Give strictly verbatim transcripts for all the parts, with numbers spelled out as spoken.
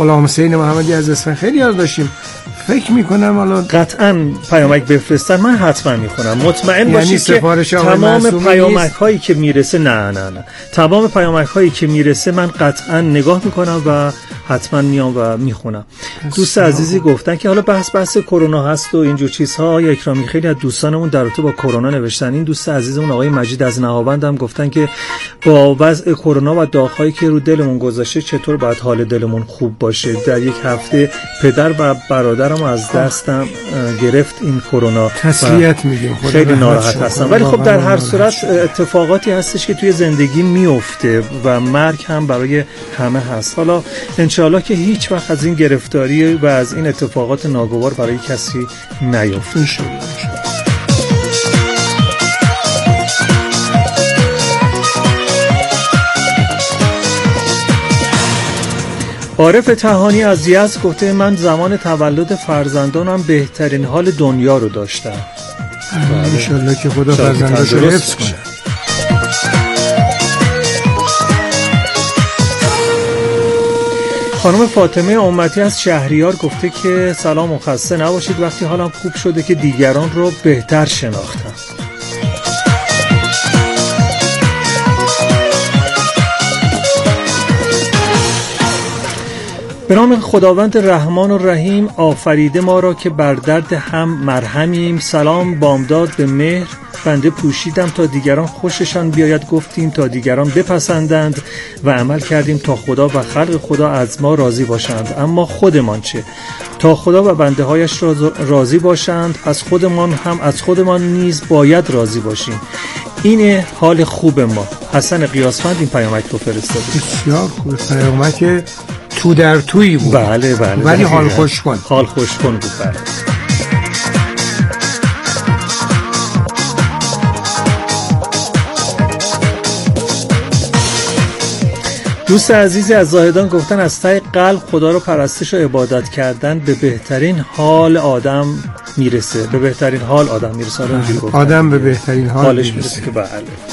غلام حسین محمدی از اسفند خیلی یاد داشتیم. فکر میکنم حالا قطعا پیامک بفرستن، من حتما میخونم. مطمئن یعنی باشید که تمام پیامک هایی که میرسه نه نه نه تمام پیامک هایی که میرسه من قطعا نگاه میکنم و حتما میام و میخونم. دوست عزیزی گفتن که حالا بحث بحث کرونا هست و اینجور چیزها. یا اکرامی خیلی از دوستانمون در رابطه با کرونا نوشتن. این دوست عزیزمون آقای مجید از نهاوند هم گفتن که با وضع کرونا و داغ‌هایی که رو دلمون گذاشته چطور باید حال دلمون خوب باشه. در یک هفته پدر و برادرم از دستم گرفت این کرونا. تسلیت میگیم، خیلی ناراحت هستم. ولی خب در هر صورت اتفاقاتی هستش که توی زندگی میفته و مرگ هم برای همه هست. حالا انشالله که هیچ وقت از این گرفتاری و از این اتفاقات ناگوار برای کسی نیفته. انشالله. عارف طحانی از یزد گفته من زمان تولد فرزندانم بهترین حال دنیا رو داشتم. انشالله که خدا فرزنداشو حفظ کنه. خانم فاطمه امتی از شهریار گفته که سلام و خسته نباشید، وقتی حالم خوب شده که دیگران رو بهتر شناختم. به نام خداوند رحمان و رحیم آفریده ما را که بر درد هم مرهمیم. سلام بامداد به مهر، بنده پوشیدم تا دیگران خوششان بیاید، گفتیم تا دیگران بپسندند و عمل کردیم تا خدا و خلق خدا از ما راضی باشند. اما خودمان چه؟ تا خدا و بنده هایش راضی باشند، پس خودمان هم از خودمان نیز باید راضی باشیم. اینه حال خوب ما. حسن قیاسفند این پیامک رو فرستاده. بسیار خوب، پیامک تو در تویی بود. بله بله، ولی حال خوش کن. حال خوش کن بود. بله. دوست عزیزی از زاهدان گفتن از ته قلب خدا رو پرستش و عبادت کردن به بهترین حال آدم میرسه. به بهترین حال آدم میرسه. آدم به بهترین حال حالش میرسه که بله.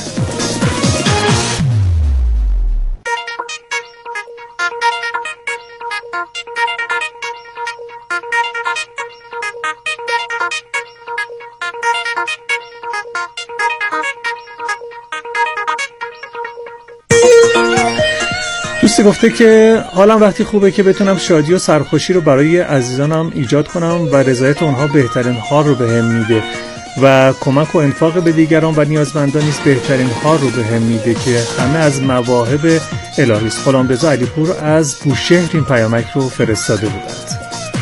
دوستی گفته که حالم وقتی خوبه که بتونم شادی و سرخوشی رو برای عزیزانم ایجاد کنم و رضایت اونها بهترین حال رو بهم میده و کمک و انفاق به دیگران و نیازمندان نیز بهترین حال رو بهم میده که همه از مواهب الهی است. غلامرضا علیپور از بوشهر این پیامک رو فرستاده بودند.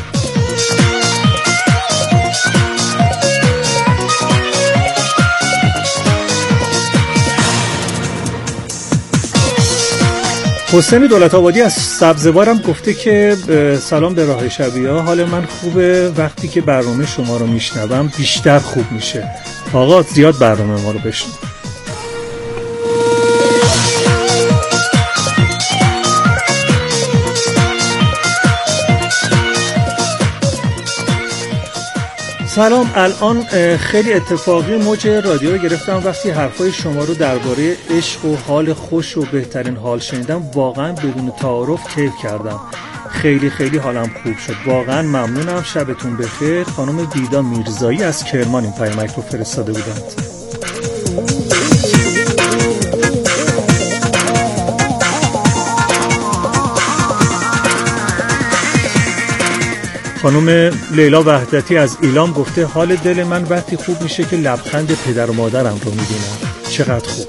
حسین دولت آبادی از سبزوارم گفته که سلام به راه شبیه، حال من خوبه، وقتی که برنامه شما رو میشنوم بیشتر خوب میشه. آقا زیاد برنامه ما رو بشنو. سلام، الان خیلی اتفاقی موج رادیو رو گرفتم. وقتی حرفای شما رو درباره عشق و حال خوش و بهترین حال شنیدم واقعا بدون تعارف کیف کردم. خیلی خیلی حالم خوب شد. واقعا ممنونم. شبتون بخیر. خانم دیدا میرزایی از کرمان این پیامک رو فرستاده بودند. خانم لیلا وحدتی از ایلام گفته حال دل من وقتی خوب میشه که لبخند پدر و مادرم رو میبینم. چقدر خوب.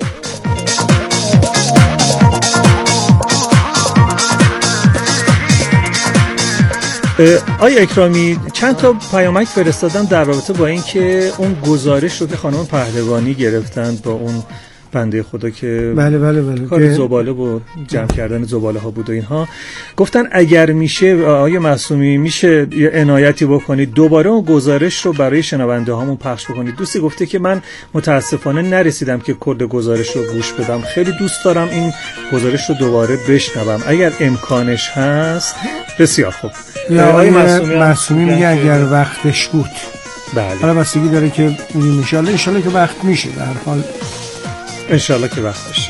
آی اکرامی چند تا پیامک فرستادم در رابطه با این که اون گزارش رو که خانم پهلوانی گرفتن با اون بنده خدا که بله بله بله کار زباله و جمع کردن زباله ها بود و اینها، گفتن اگر میشه آقای معصومی میشه یه عنایتی بکنید دوباره اون گزارش رو برای شنونده هامون پخش بکنید. دوستی گفته که من متاسفانه نرسیدم که کل گزارش رو گوش بدم، خیلی دوست دارم این گزارش رو دوباره بشنوم اگر امکانش هست. بسیار خوب. آقای معصومی میگه اگر وقتش بود. بله. حالا بستگی داره که ان شاء الله ان شاء الله که وقت میشه. در هر حال ان شاء الله که وقت بشه.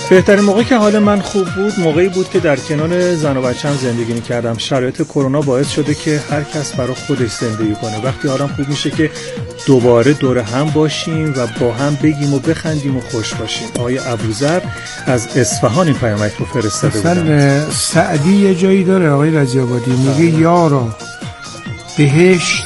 بهترین موقعی که حال من خوب بود موقعی بود که در کنار زن و بچه‌م زندگی می‌کردم. شرایط کرونا باعث شده که هر کس برای خودش زندگی کنه. وقتی حالم خوب میشه که دوباره دور هم باشیم و با هم بگیم و بخندیم و خوش باشیم. آقای ابوذر از اصفهان این پیامک رو فرستاده بودن. مثلا سعدی یه جایی داره آقای رضی‌آبادی میگه یارا بهشت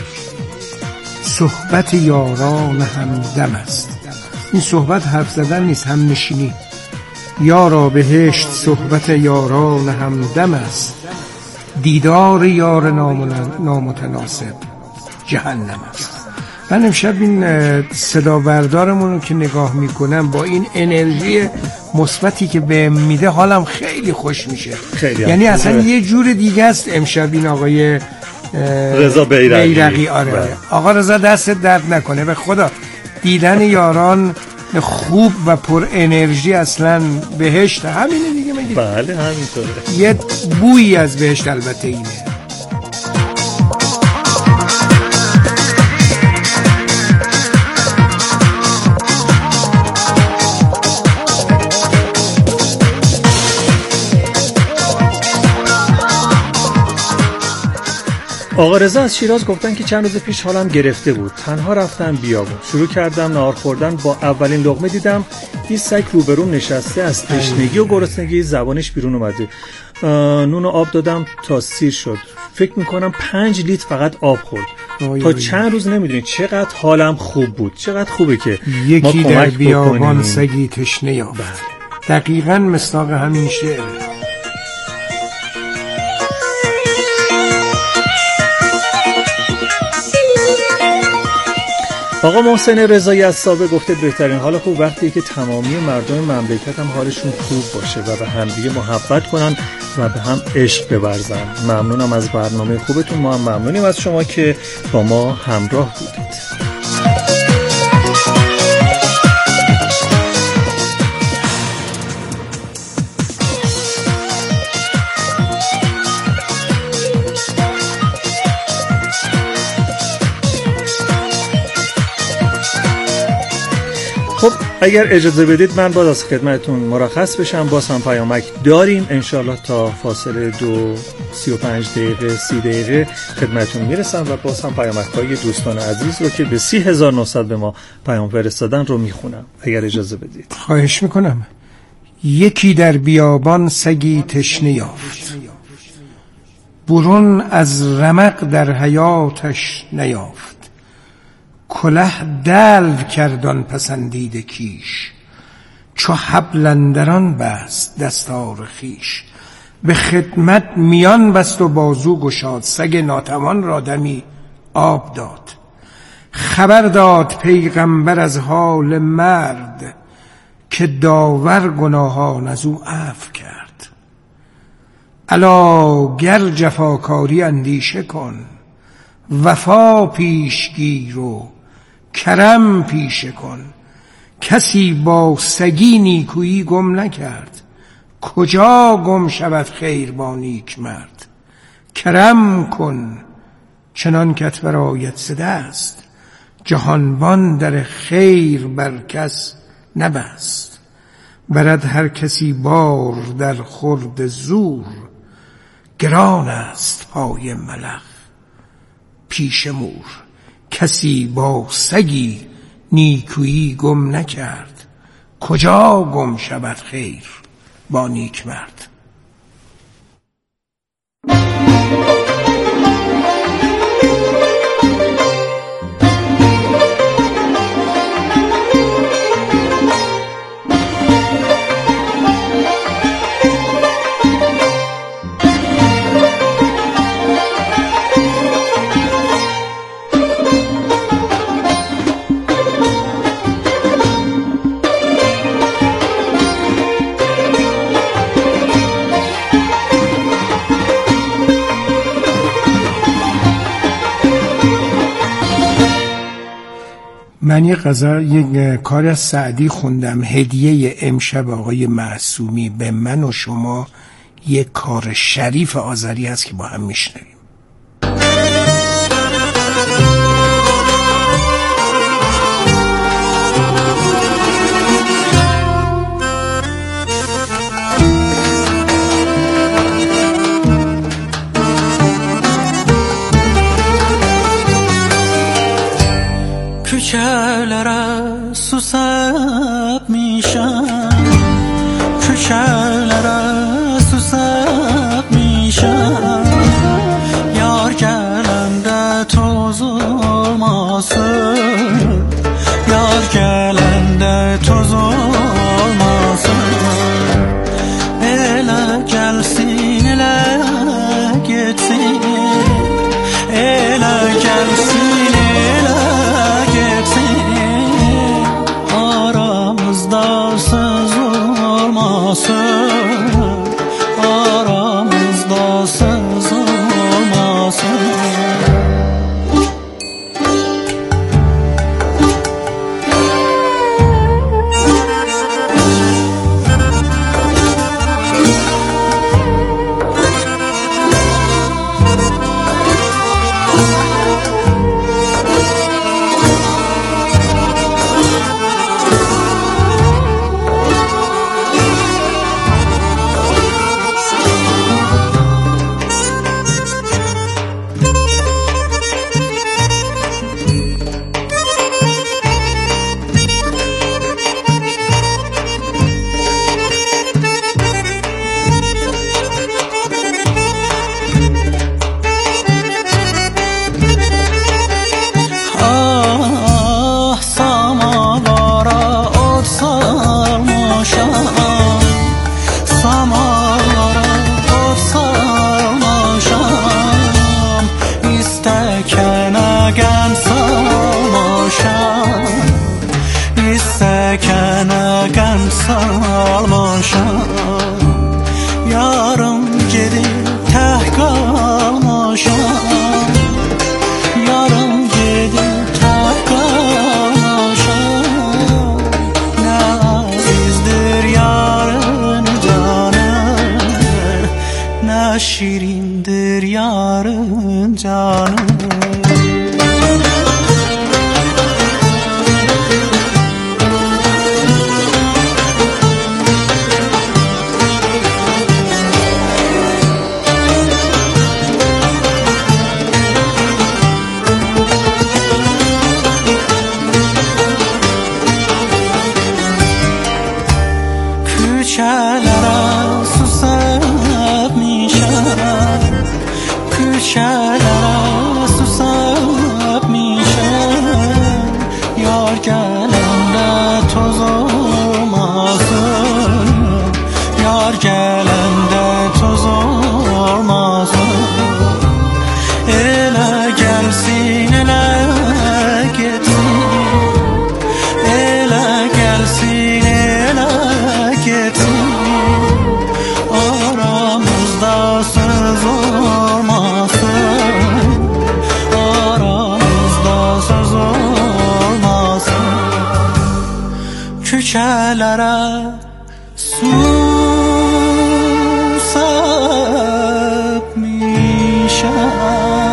صحبت یاران همدم است. این صحبت حرف زدن نیست، هم نشینی. یارا بهشت صحبت یاران همدم است، دیدار یار نامتناسب جهنم است. من امشب این صدا بردارمون رو که نگاه میکنم با این انرژی مثبتی که بهم میده حالم خیلی خوش میشه. خیلی یعنی اصلا یه جور دیگه است امشب این آقای رضا بیرقی. بیرقی آره بله. آقا رضا دست درد نکنه، به خدا دیدن یاران خوب و پر انرژی اصلا بهشت همینه دیگه. میگه بله همینطوره، یه بویی از بهشت البته اینه. آقا رضا از شیراز گفتن که چند روز پیش حالم گرفته بود، تنها رفتم بیابون، شروع کردم نهار خوردن، با اولین لقمه دیدم یه سگ روبروم نشسته، از تشنگی و گرسنگی زبانش بیرون اومده. نون و آب دادم تا سیر شد، فکر میکنم پنج لیتر فقط آب خورد. آی تا آی چند روز نمیدونید چقدر حالم خوب بود. چقدر خوبه که یکی در بیابان سگی تشنه یافت. دقیقاً مصداق همین شعر. آقا محسن رضایی از سابق گفته بهترین حال خوب وقتیه که تمامی مردم مملکت هم حالشون خوب باشه و به همدیگه محبت کنن و به هم عشق بورزن. ممنونم از برنامه خوبتون، ما هم ممنونیم از شما که با ما همراه بودید. خب اگر اجازه بدید من باز از خدمتتون مرخص بشم. باز هم پیامک داریم انشالله تا فاصله دو سی و پنج دقیقه سی دقیقه خدمتتون میرسم و باز هم پیامک های دوستان عزیز رو که به سی هزار و نهصد به ما پیام فرستادن رو میخونم اگر اجازه بدید. خواهش میکنم. یکی در بیابان سگی تشنه یافت، برون از رمق در حیاتش نیافت. کله دلو کردان پسندیده کیش، چو حبل اندران بست دستار خیش. به خدمت میان بست و بازو گشاد، سگ ناتوان را دمی آب داد. خبر داد پیغمبر از حال مرد، که داور گناهان از او عفو کرد. الا گر جفاکاری اندیشه کن، وفا پیشگیر و کرم پیشه کن. کسی با سگی نیکویی گم نکرد، کجا گم شود خیر با نیک مرد. کرم کن چنان کت برایت ز دست، جهانبان در خیر بر کس نبست. برد هر کسی بار در خورد زور، گران است پای ملخ پیش مور. کسی با سگی نیکویی گم نکرد، کجا گم شود خیر با نیک مرد. من یه غزل یک کار از سعدی خوندم، هدیه امشب آقای معصومی به من و شما. یک کار شریف آذری هست که با هم میشنویم. Köşelere susap mişem, köşelere susap mişem. Yar gelende toz olmasın, yar gelende toz olmasın. Ele gelsin, ele gitsin, ele gelsin, ele gitsin. Aramızda söz olmasın, aramızda söz olmasın. Şirindir yarın canım. Küçelere susap mişem, küçelere susap mişem. Yar gelende toz olmasın, yar gelende toz olmasın. Ele gelsin, ele gitsin, ele gelsin, ele gitsin. Aramızda söz olmasın, aramızda söz olmasın. Küçelere susap mişem.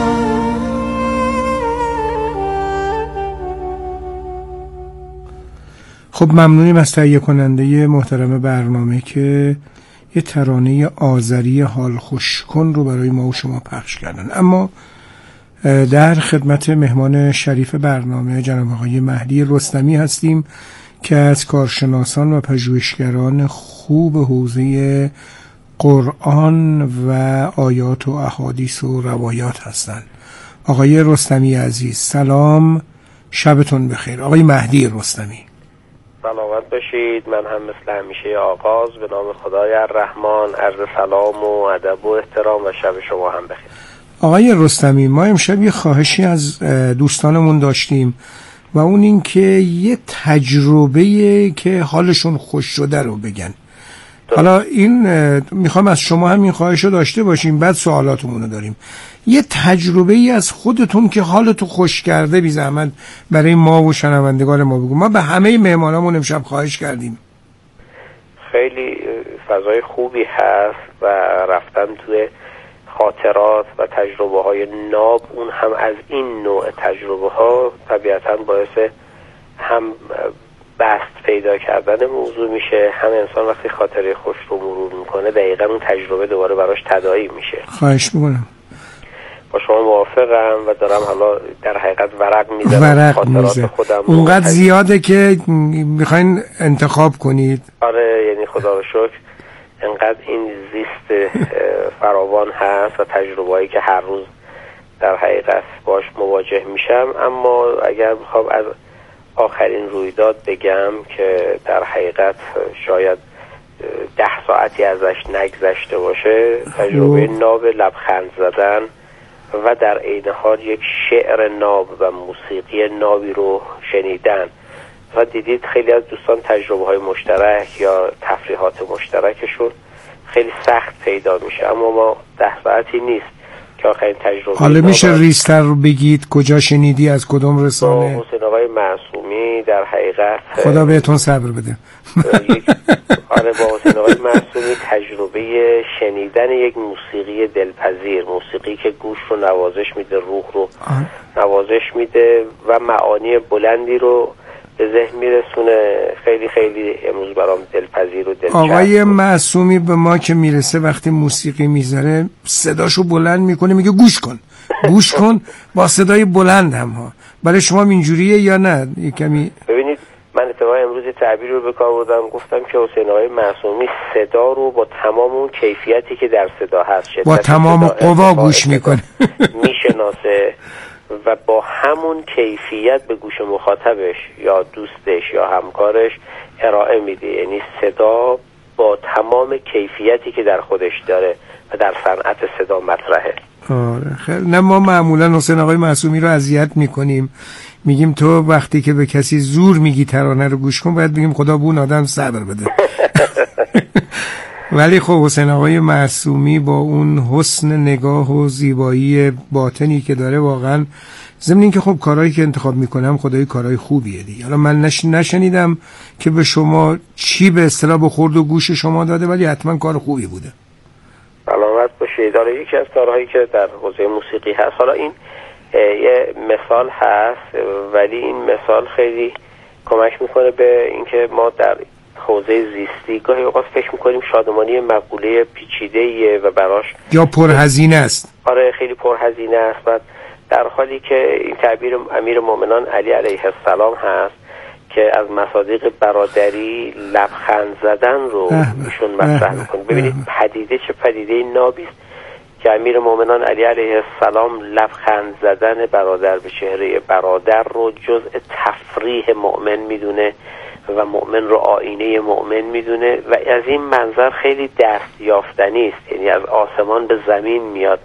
خب ممنونیم از تهیه کننده محترم برنامه که یه ترانه آذری حال خوش کن رو برای ما و شما پخش کردن. اما در خدمت مهمان شریف برنامه جناب آقای مهدی رستمی هستیم که از کارشناسان و پژوهشگران خوب حوزه قرآن و آیات و احادیث و روایات هستند. آقای رستمی عزیز سلام، شبتون بخیر. آقای مهدی رستمی سلامت باشید. من هم مثل همیشه آغاز به نام خدای الرحمن عرض سلام و ادب و احترام و شب شما هم بخیر. آقای رستمی، ما امشب یه خواهشی از دوستانمون داشتیم و اون این که یه تجربه که حالشون خوش شده رو بگن. حالا این میخوام از شما هم این خواهش رو داشته باشیم، بعد سوالاتمون رو داریم. یه تجربه ای از خودتون که حالتو خوش کرده بی زحمت برای ما و شنوندگان ما بگو. ما به همه مهمانامون امشب خواهش کردیم. خیلی فضای خوبی هست و رفتن توی خاطرات و تجربه های ناب، اون هم از این نوع تجربه ها طبیعتاً باعث هم بست پیدا کردن موضوع میشه، هم انسان وقتی خاطره خوش رو مرور میکنه دقیقاً اون تجربه دوباره براش تداعی میشه. خواهش میکنم. با شما موافقم و دارم حالا در حقیقت ورق میزنم خاطرات خودم. اونقدر زیاده که میخواین انتخاب کنید. آره یعنی خدا رو شکر انقدر این زیست فراوان هست و تجربه‌ای که هر روز در حقیقت باش مواجه میشم. اما اگر بخوام از آخرین رویداد بگم که در حقیقت شاید ده ساعتی ازش نگذشته باشه، تجربه ناب لبخند زدن و در عین حال یک شعر ناب و موسیقی نابی رو شنیدن و دیدید خیلی از دوستان تجربه های مشترک یا تفریحات مشترکشون خیلی سخت پیدا میشه، اما ما ده ساعتی نیست که آخرین تجربه. حالا میشه ریستر رو بگید کجا شنیدی، از کدوم رسانه؟ با حسین آقای معصومی در حقیقت. خدا بهتون صبر بده. آره با حسین آقای معصومی تجربه شنیدن یک موسیقی دلپذیر، موسیقی که گوش رو نوازش میده، روح رو نوازش میده و معانی بلندی رو به ذهن میرسونه. خیلی خیلی امروز برام دلپذیر و دلچسب. آقای معصومی به ما که میرسه وقتی موسیقی میذاره صداشو بلند میکنه، میگه گوش کن گوش کن با صدای بلند هم ها. برای شما اینجوریه یا نه؟ کمی ببینید من اتفاقا امروز تعبیر رو به کار بردم، گفتم که حسین آقای معصومی صدا رو با تمام اون کیفیتی که در صدا هست با تمام قوا گوش میکنه میشناسه و با همون کیفیت به گوش مخاطبش یا دوستش یا همکارش ارائه میده. یعنی صدا با تمام کیفیتی که در خودش داره و در صنعت صدا مطرحه. آره خیلی. نه ما معمولا حسین آقای معصومی رو اذیت میکنیم، میگیم تو وقتی که به کسی زور میگی ترانه رو گوش کن، باید بگیم خدا بون آدم صبر بده. ولی خب حسین آقای معصومی با اون حسن نگاه و زیبایی باطنی که داره واقعا، ضمن این که خب کارهایی که انتخاب میکنم خدای کارهای خوبیه دیگه. حالا من نش... نشنیدم که به شما چی به اصطلاح بخورد و گوش شما داده، ولی حتما کار خوبی بوده. سلامت باشید. داره یکی از کارهایی که در حوزه موسیقی هست، حالا این یه مثال هست ولی این مثال خیلی کمک میکنه به اینکه ما در حوزه زیستی گاهی اوقات فکر میکنیم شادمانی مقوله پیچیده‌ایه و براش یا پرهزینه است. آره خیلی پرهزینه است و در حالی که این تعبیر امیر مومنان علی علیه السلام هست که از مصادیق برادری لبخند زدن رو ایشون مطرح میکنه. ببینید پدیده چه پدیده نابی است که امیر مومنان علی علیه السلام لبخند زدن برادر به چهره برادر رو جزء تفریح مؤمن میدونه و مؤمن رو آینه مؤمن میدونه و از این منظر خیلی دست یافتنی است. یعنی از آسمان به زمین میاد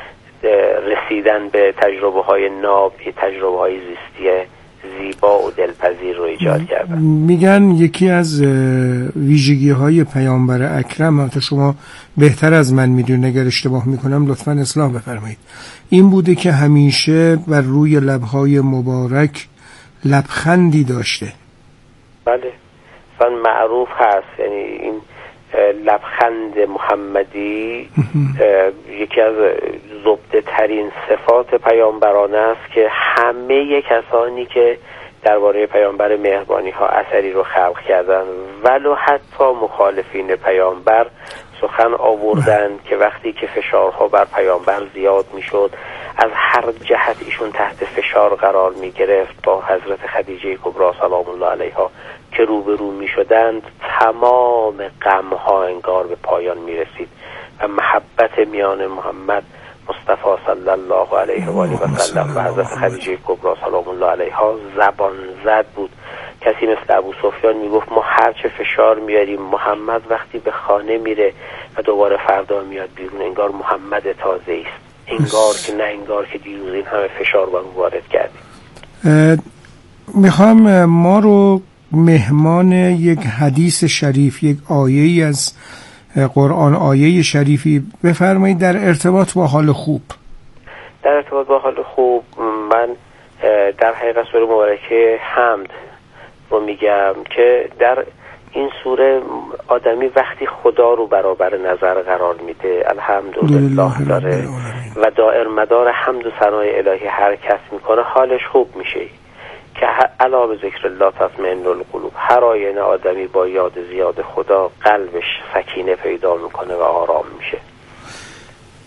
رسیدن به تجربه های ناب، تجربه های زیستی زیبا و دلپذیر رو ایجاد کردن. میگن یکی از ویژگی های پیامبر اکرم، البته شما بهتر از من میدونید اگر اشتباه میکنم لطفاً اصلاح بفرمایید، این بوده که همیشه بر روی لبهای مبارک لبخندی داشته. بله اصلا معروف هست، یعنی این لبخند محمدی یکی از زبده ترین صفات پیامبرانه است که همه کسانی که درباره پیامبر مهربانی ها اثری رو خلق کردن ولو حتی مخالفین پیامبر سخن آوردن که وقتی که فشارها بر پیامبر زیاد میشد از هر جهت ایشون تحت فشار قرار می گرفت، با حضرت خدیجه کبری سلام الله علیها که روبرو می شدند تمام غم ها انگار به پایان می رسید و محبت میان محمد مصطفی صلی الله علیه و آله و سلم و حضرت خدیجه کبری سلام الله علیها زبان زد بود. کسی مثل ابو سفیان می گفت ما هرچه فشار میاریم محمد وقتی به خانه میره و دوباره فردا میاد بیرون انگار محمد تازه است، انگار که نه انگار که دیروز این همه فشار با اون وارد کردیم. میخوام ما رو مهمان یک حدیث شریف، یک آیه‌ای از قرآن، آیه شریفی بفرمایید در ارتباط با حال خوب. در ارتباط با حال خوب من در حقیقت سوره مبارکه حمد رو میگم که در این سوره آدمی وقتی خدا رو برابر نظر قرار میده الحمدلله داره و دائر مدار حمد و ثنای الهی حرکت میکنه حالش خوب میشه که علا به ذکر الله تطمئن القلوب. هر آینه آدمی با یاد زیاد خدا قلبش سکینه پیدا میکنه و آرام میشه.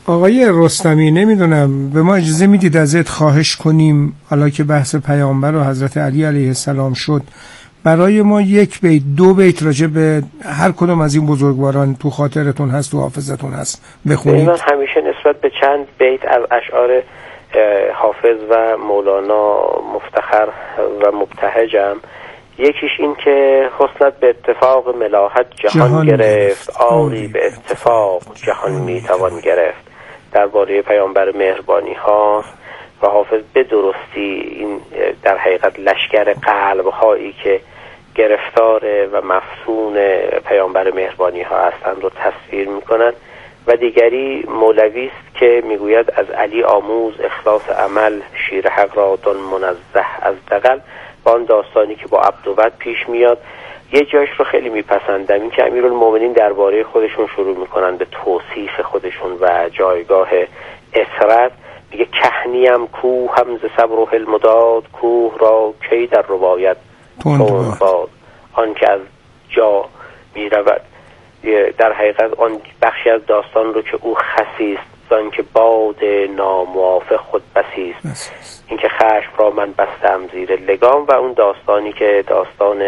آقای رستمی، نمیدونم به ما اجازه میدید ازت خواهش کنیم حالا که بحث پیامبر و حضرت علی علیه السلام شد، برای ما یک بیت دو بیت راجع به هر کدوم از این بزرگواران تو خاطرتون هست، تو حافظتون هست بخونید. من همیشه نسبت به چند بیت از اشعار حافظ و مولانا مفتخر و مبتهجم. یکیش این که حسنت به اتفاق ملاحت جهان, جهان گرفت، آری به اتفاق جهان میتوان گرفت. درباره پیامبر مهربانی هاست و حافظ به درستی این در حقیقت لشکر قلب هایی که گرفتار و مفتون پیامبر مهربانی ها هستند رو تصویر میکنند. و دیگری مولوی است که میگوید از علی آموز اخلاص عمل، شیر حق را دان منزه از دغل. با آن داستانی که با عبدوبد پیش میاد. یه جایش رو خیلی میپسندم، این که امیرالمومنین درباره خودشون شروع میکنن به توصیف خودشون و جایگاه اسرت. میگه کهنیم کوه هم ز صبر و حلم داد، کوه را کی در رباید تند باد. آن که از جا میرود، در حقیقت آن بخشی از داستان رو که او خسیست، زان که باد ناموافق خود بسیست. این که خشم را من بستم زیر لگام. و اون داستانی که داستان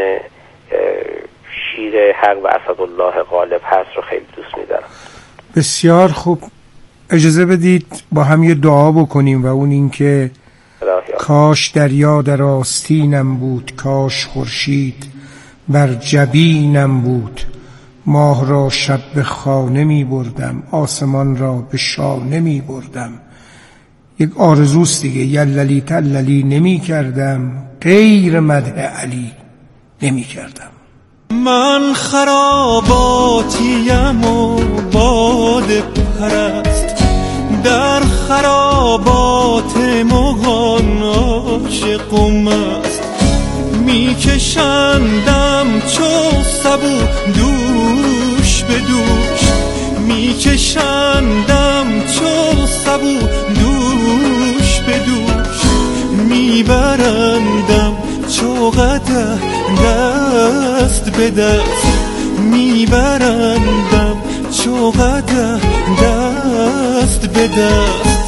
شیر حق و اسدالله غالب هست رو خیلی دوست می‌دارم. بسیار خوب. اجازه بدید با هم یه دعا بکنیم و اون این که کاش دریا در آستینم بود، کاش خورشید بر جبینم بود، ماه را شب به خانه می بردم، آسمان را به شانه می بردم. یک آرزوست دیگه. یللی تللی نمی کردم، غیر مدح علی نمی کردم. من خراباتیم و باد پرست، در خرابات مغان عاشقم است. میکشندم چو سبو دوش به دوش، میکشندم چو سبو دوش به دوش، میبرندم چو قدح دست به دست، میبرندم چو قدح دست به دست.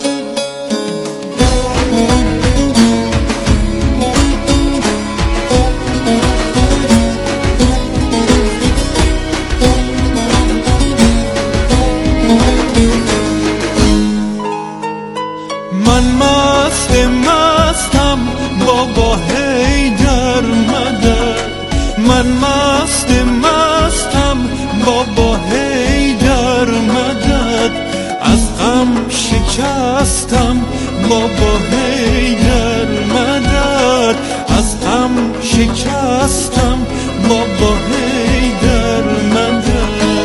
من مست مستم بابا حیدر مدد، من مست مستم بابا حیدر مدد، از غم شکستم بابا حیدر مدد، از غم شکستم بابا حیدر مدد.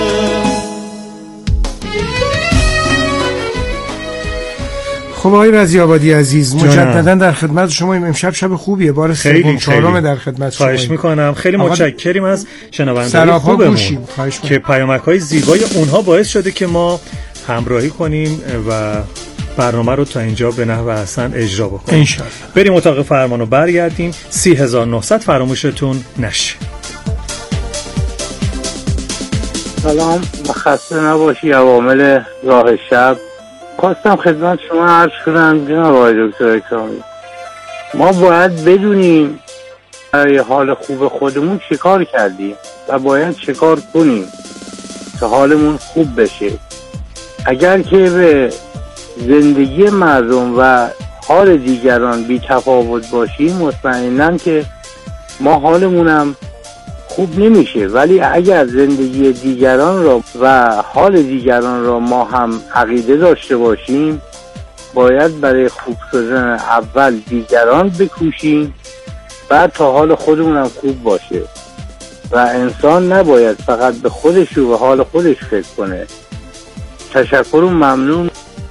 خب آقای رضی آبادی عزیز، مجددا در خدمت شما. امشب شب خوبیه، بار سوم چهارم در خدمت شما. خواهش میکنم. خیلی متشکریم از شنوندگان خوبمون که پیامک‌های زیبای اونها باعث شده که ما همراهی کنیم و برنامه رو تا اینجا به نحو احسن اجرا بکنیم. انشالله. بریم اتاق فرمان رو برگردیم. سی هزار و نهصد فراموشتون نشه. سلام، خسته نباشی. عوامل راه شب خواستم خدمت شما عرض کنم جناب آقای دکتر اکرامی، ما باید بدونیم برای حال خوب خودمون چه کار کردیم و باید چه کار کنیم که حالمون خوب بشه. اگر که به زندگی مردم و حال دیگران بی تفاوت باشیم، مطمئناً که ما حالمونم خوب نمیشه. ولی اگر زندگی دیگران را و حال دیگران را ما هم عقیده داشته باشیم، باید برای خوب شدن اول دیگران بکوشیم، بعد تا حال خودمون هم خوب باشه. و انسان نباید فقط به خودش و به حال خودش فکر کنه. تشکر و ممنون.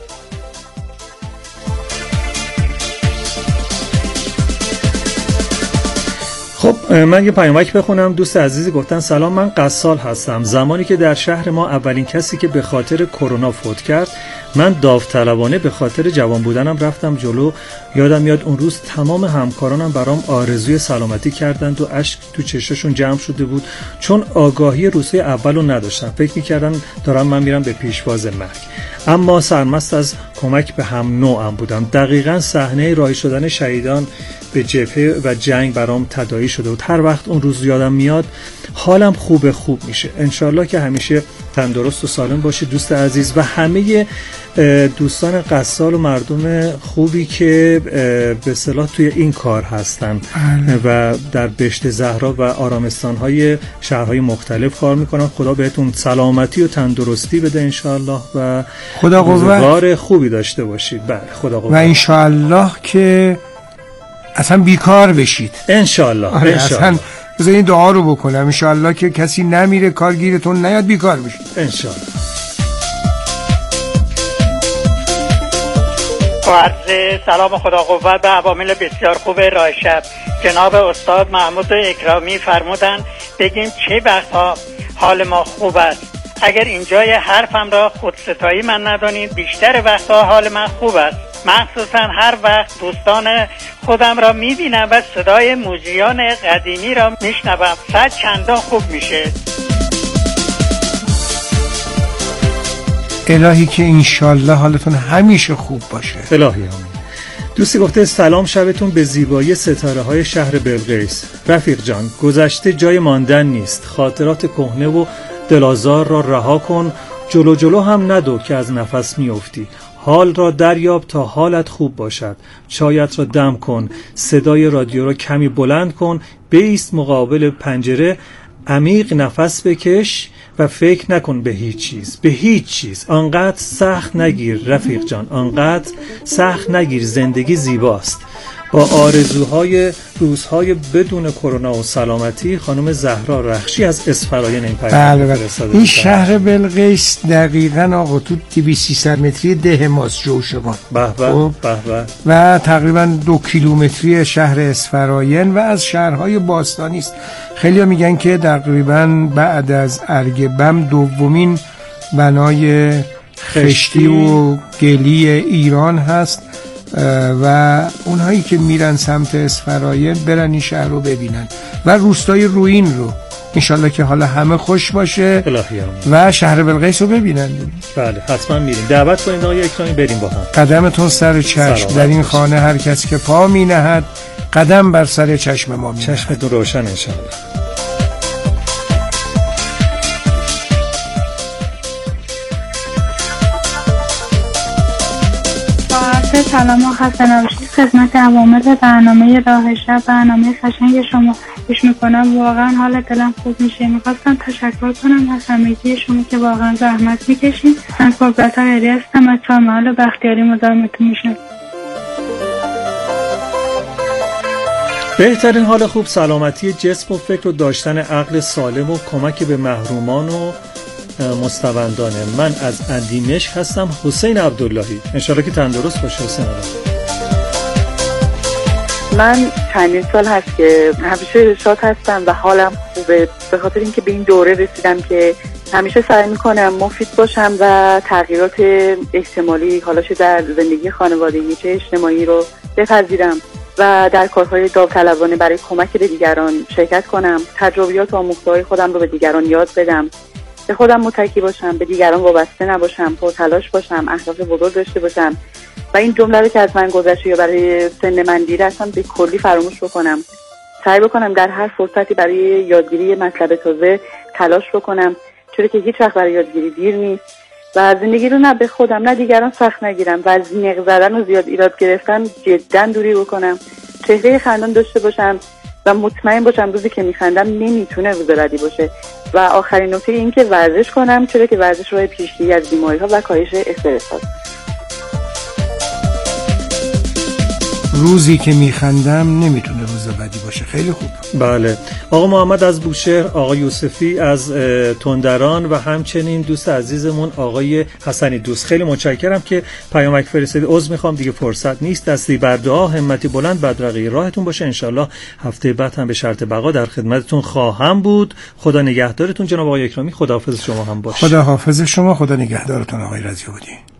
خب من یه پیامک بخونم. دوست عزیزی گفتن سلام، من قصال هستم. زمانی که در شهر ما اولین کسی که به خاطر کرونا فوت کرد من داوطلبانه به خاطر جوان بودنم رفتم جلو. یادم میاد اون روز تمام همکارانم برام آرزوی سلامتی کردند و اشک تو چشاشون جمع شده بود، چون آگاهی روزهای اولو نداشتن. فکر میکردن دارم من میرم به پیشواز مرگ. اما سرمست از کمک به هم نوعم بودم. دقیقاً صحنه راهی شدن شهیدان به جبهه و جنگ برام تداعی شده بود. هر وقت اون روز یادم میاد حالم خوب خوب میشه. انشالله که همیشه تندرست و سالم باشی دوست عزیز، و همه دوستان قصال و مردم خوبی که به اصطلاح توی این کار هستن و در بهشت زهرا و آرامستان‌های شهرهای مختلف کار میکنن. خدا بهتون سلامتی و تندرستی بده انشالله و خدا روزگار خوبی داشته باشید. بله خدا قوت. و انشالله که اصلا بیکار بشید انشالله. آره اصلا بذار این دعا رو بکنم انشالله که کسی نمیره کارگیرتون نیاد بیکار بشید انشالله. عرض سلام خدا قوت به عوامل بسیار خوب راه شب. جناب استاد محمود اکرامی فرمودن بگیم چه وقتها حال ما خوب است. اگر اینجای حرفم را خودستایی من ندانید، بیشتر وقتها حال من خوب است. مخصوصا هر وقت دوستان خودم را میبینم و صدای موزیان قدیمی را میشنوم، صد چندان خوب میشه. الهی که انشالله حالتون همیشه خوب باشه. الهی آمین. دوستی گفته سلام، شبتون به زیبایی ستاره های شهر بلقیس. رفیق جان، گذشته جای ماندن نیست. خاطرات کهنه و دلازار را رها کن، جلو جلو هم ندو که از نفس میافتی. حال را دریاب تا حالت خوب باشد. چایت را دم کن، صدای رادیو را کمی بلند کن، بایست مقابل پنجره، عمیق نفس بکش و فکر نکن به هیچ چیز، به هیچ چیز. آنقدر سخت نگیر رفیق جان، آنقدر سخت نگیر. زندگی زیباست. با آرزوهای روزهای بدون کرونا و سلامتی. خانم زهرا رخشی از اسفراین این پیام فرستاده. این شهر بلقیس دقیقاً آقا تو دویست سیصد متری ده ماست جوشبان. به به به به. و تقریباً دو کیلومتری شهر اسفراین و از شهرهای باستانی است. خیلی‌ها میگن که تقریباً بعد از ارگ بم دومین بنای خشتی و گلی ایران هست و اونهایی که میرن سمت اسفراین برن این شهر رو ببینن و روستای روین رو. انشالله که حالا همه خوش باشه و شهر بلقیس رو ببینن. بله حتما میریم. دعوت کنید آقای اکرامی بریم با هم. قدمتون سر چشم. در این خانه هر کس که پا می نهد قدم بر سر چشم ما می نهد. چشمتون روشن انشالله. سلام و خسته نباشید خدمت عوامل برنامه راه شب، برنامه قشنگ شما گوش میکنم، واقعا حال دلم خوب میشه. میخواستم تشکر کنم از همگی شما که واقعا زحمت میکشید. من فربت علی هستم از چهارمحال بختیاری مدارمتون میشم. بهترین حال خوب سلامتی جسم و فکر و داشتن عقل سالم و کمک به محرومان و مستوندانه. من از اندیمشک هستم. حسین عبداللهی. انشالله که تندرست باشه حسین عبداللهی. من چندین سال هست که همیشه شاد هستم و حالم خوبه، به خاطر اینکه به این دوره رسیدم که همیشه سعی میکنم مفید باشم و تغییرات احتمالی حالا چه در زندگی خانوادگی چه اجتماعی رو بپذیرم و در کارهای داوطلبانه برای کمک به دیگران شرکت کنم. تجربیات و آموخته‌های خودم رو به دیگران یاد بدم، به خودم متکی باشم، به دیگران وابسته نباشم، پرتلاش باشم، اهداف بزرگ داشته باشم و این جمله رو که از من گذشته یا برای سن من دیر هستم به کلی فراموش بکنم. سعی بکنم در هر فرصتی برای یادگیری مطلب تازه تلاش بکنم، چون که هیچ وقت برای یادگیری دیر نیست و زندگی رو نه به خودم نه دیگران سخت نگیرم و از نق زدن و زیاد ایراد گرفتن جدا دوری بکنم. چهره خندان داشته باشم و مطمئن باشم روزی که میخندم نمیتونه روز بدی باشه. و آخرین نکته این که ورزش کنم، چرا که ورزش راه پیشگیری از بیماری‌ها و کاهش استرس هست. روزی که میخندم نمیتونه روز بدی باشه. خیلی خوب. بله. آقا محمد از بوشهر، آقا یوسفی از تندران و همچنین دوست عزیزمون آقای حسنی دوست. خیلی متشکرم که پیامک فرستادید. عذر میخوام دیگه فرصت نیست. دستی بر دعا، همتی بلند، بدرقه راهتون باشه. انشالله هفته بعد هم به شرط بقا در خدمتتون خواهم بود. خدا نگهدارتون جناب آقای اکرامی. خداحافظ شما هم باشه. خدا حافظ شما. خدا نگهدارتون آقای رضایی.